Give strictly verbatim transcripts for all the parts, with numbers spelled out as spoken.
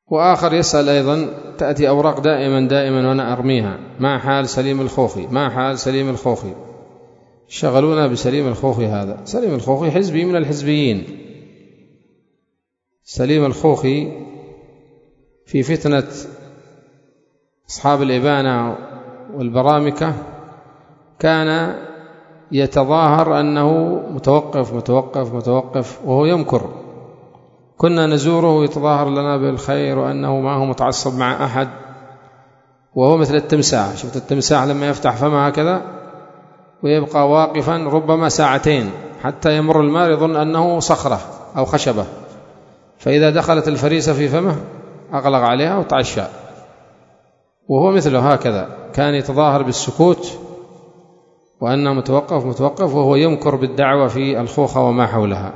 وآخر يسأل أيضا، تأتي أوراق دائما دائما وأنا أرميها، ما حال سليم الخوخي؟ ما حال سليم الخوخي؟ شغلونا بسليم الخوخي. هذا سليم الخوخي حزبي من الحزبيين. سليم الخوخي في فتنة أصحاب الإبانة والبرامكة كان يتظاهر أنه متوقف متوقف متوقف وهو يمكر. كنا نزوره ويتظاهر لنا بالخير وأنه ما هو متعصب مع أحد، وهو مثل التمساح. شفت التمساح لما يفتح فمه هكذا ويبقى واقفا ربما ساعتين حتى يمر الماء يظن أنه صخرة أو خشبة، فإذا دخلت الفريسة في فمه أغلق عليها وتعشى. وهو مثله هكذا كان يتظاهر بالسكوت وأنه متوقف متوقف وهو يمكر بالدعوة في الخوخة وما حولها.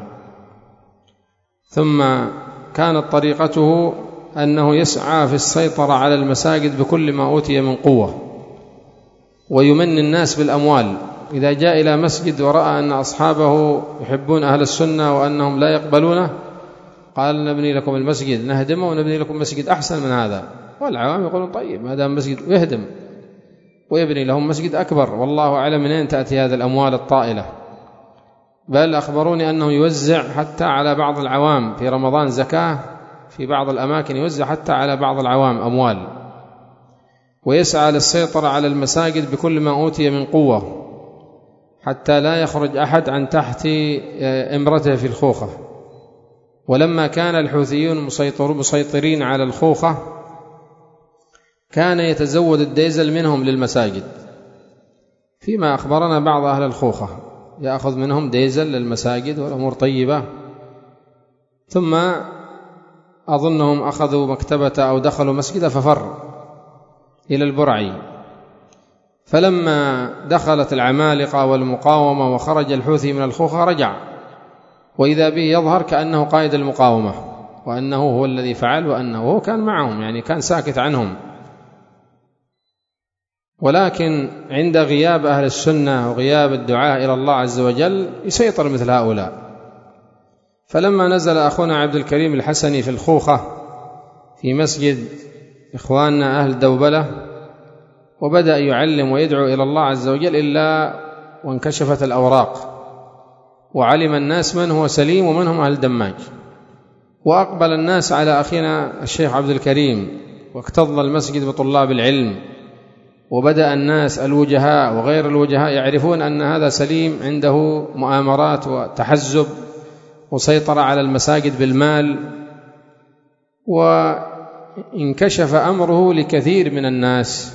ثم كانت طريقته أنه يسعى في السيطرة على المساجد بكل ما أوتي من قوة، ويمن الناس بالأموال. إذا جاء إلى مسجد ورأى أن أصحابه يحبون أهل السنة وأنهم لا يقبلونه قال نبني لكم المسجد، نهدمه ونبني لكم مسجد أحسن من هذا. والعوام يقولون طيب ما دام مسجد يهدم ويبني لهم مسجد أكبر. والله أعلم منين تأتي هذه الأموال الطائلة. بل أخبروني أنه يوزع حتى على بعض العوام في رمضان زكاة، في بعض الأماكن يوزع حتى على بعض العوام أموال. ويسعى للسيطرة على المساجد بكل ما أوتي من قوة حتى لا يخرج أحد عن تحت إمرته في الخوخة. ولما كان الحوثيون مسيطرين على الخوخة كان يتزود الديزل منهم للمساجد، فيما أخبرنا بعض أهل الخوخة يأخذ منهم ديزل للمساجد والأمور طيبة. ثم أظنهم أخذوا مكتبة أو دخلوا مسجد ففر إلى البرعي. فلما دخلت العمالقة والمقاومة وخرج الحوثي من الخوخة رجع، وإذا به يظهر كأنه قائد المقاومة وأنه هو الذي فعل وأنه هو كان معهم، يعني كان ساكت عنهم. ولكن عند غياب أهل السنة وغياب الدعاء إلى الله عز وجل يسيطر مثل هؤلاء. فلما نزل أخونا عبد الكريم الحسني في الخوخة في مسجد إخواننا أهل دوبلة وبدأ يعلم ويدعو إلى الله عز وجل إلا وانكشفت الأوراق وعلم الناس من هو سليم ومن هم أهل دماج، وأقبل الناس على أخينا الشيخ عبد الكريم واكتظ المسجد بطلاب العلم، وبدأ الناس الوجهاء وغير الوجهاء يعرفون أن هذا سليم عنده مؤامرات وتحزب وسيطرة على المساجد بالمال. وانكشف أمره لكثير من الناس،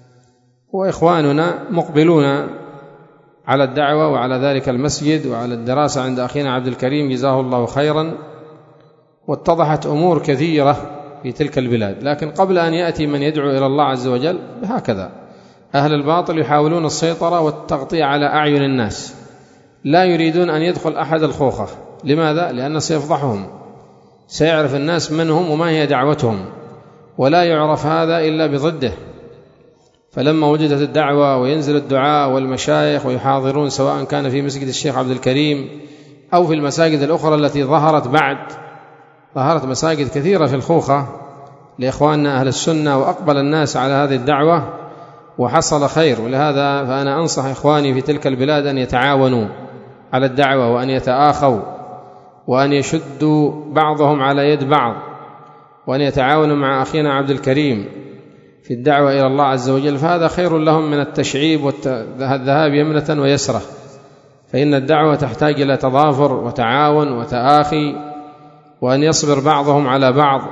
وإخواننا مقبلون على الدعوة وعلى ذلك المسجد وعلى الدراسة عند أخينا عبد الكريم جزاه الله خيرا. واتضحت أمور كثيرة في تلك البلاد. لكن قبل أن يأتي من يدعو إلى الله عز وجل هكذا أهل الباطل يحاولون السيطرة والتغطية على أعين الناس، لا يريدون أن يدخل أحد الخوخة. لماذا؟ لأنه سيفضحهم، سيعرف الناس من هم وما هي دعوتهم، ولا يعرف هذا إلا بضده. فلما وجدت الدعوة وينزل الدعاء والمشايخ ويحاضرون سواء كان في مسجد الشيخ عبد الكريم أو في المساجد الأخرى التي ظهرت بعد، ظهرت مساجد كثيرة في الخوخة لإخواننا أهل السنة وأقبل الناس على هذه الدعوة وحصل خير. ولهذا فأنا أنصح إخواني في تلك البلاد أن يتعاونوا على الدعوة وأن يتآخوا وأن يشدوا بعضهم على يد بعض وأن يتعاونوا مع أخينا عبد الكريم في الدعوة إلى الله عز وجل، فهذا خير لهم من التشعيب والذهاب يمنة ويسرة. فإن الدعوة تحتاج إلى تضافر وتعاون وتآخي، وأن يصبر بعضهم على بعض،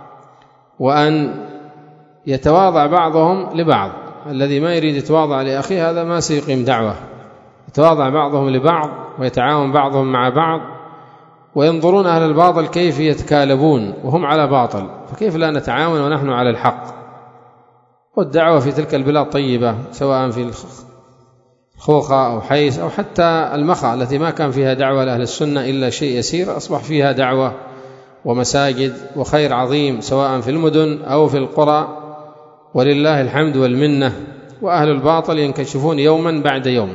وأن يتواضع بعضهم لبعض. الذي ما يريد يتواضع لأخيه هذا ما سيقيم دعوة. يتواضع بعضهم لبعض ويتعاون بعضهم مع بعض، وينظرون أهل الباطل كيف يتكالبون وهم على باطل، فكيف لا نتعاون ونحن على الحق. والدعوة في تلك البلاد طيبة، سواء في الخوخة أو حيس أو حتى المخا التي ما كان فيها دعوة لأهل السنة إلا شيء يسير، أصبح فيها دعوة ومساجد وخير عظيم، سواء في المدن أو في القرى، ولله الحمد والمنة. وأهل الباطل ينكشفون يوما بعد يوم.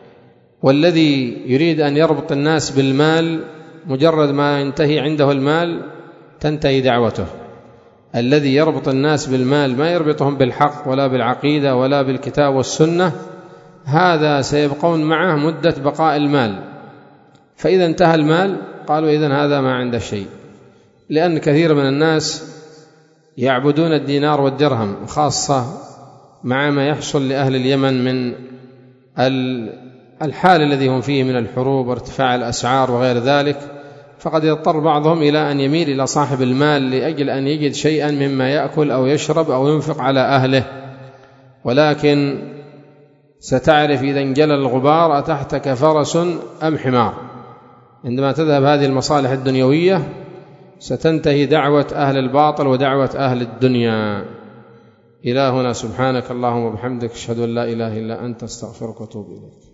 والذي يريد أن يربط الناس بالمال مجرد ما ينتهي عنده المال تنتهي دعوته. الذي يربط الناس بالمال ما يربطهم بالحق ولا بالعقيدة ولا بالكتاب والسنة، هذا سيبقون معه مدة بقاء المال، فإذا انتهى المال قالوا إذن هذا ما عنده شيء. لأن كثير من الناس يعبدون الدينار والدرهم، خاصة مع ما يحصل لأهل اليمن من الحال الذي هم فيه من الحروب وارتفاع الأسعار وغير ذلك، فقد يضطر بعضهم إلى أن يميل إلى صاحب المال لأجل أن يجد شيئا مما يأكل أو يشرب أو ينفق على أهله. ولكن ستعرف إذا انجلى الغبار أتحتك فرس أم حمار. عندما تذهب هذه المصالح الدنيوية ستنتهي دعوة أهل الباطل ودعوة أهل الدنيا. إلهنا سبحانك اللهم وبحمدك أشهد أن لا إله إلا أنت أستغفرك وأتوب إليك.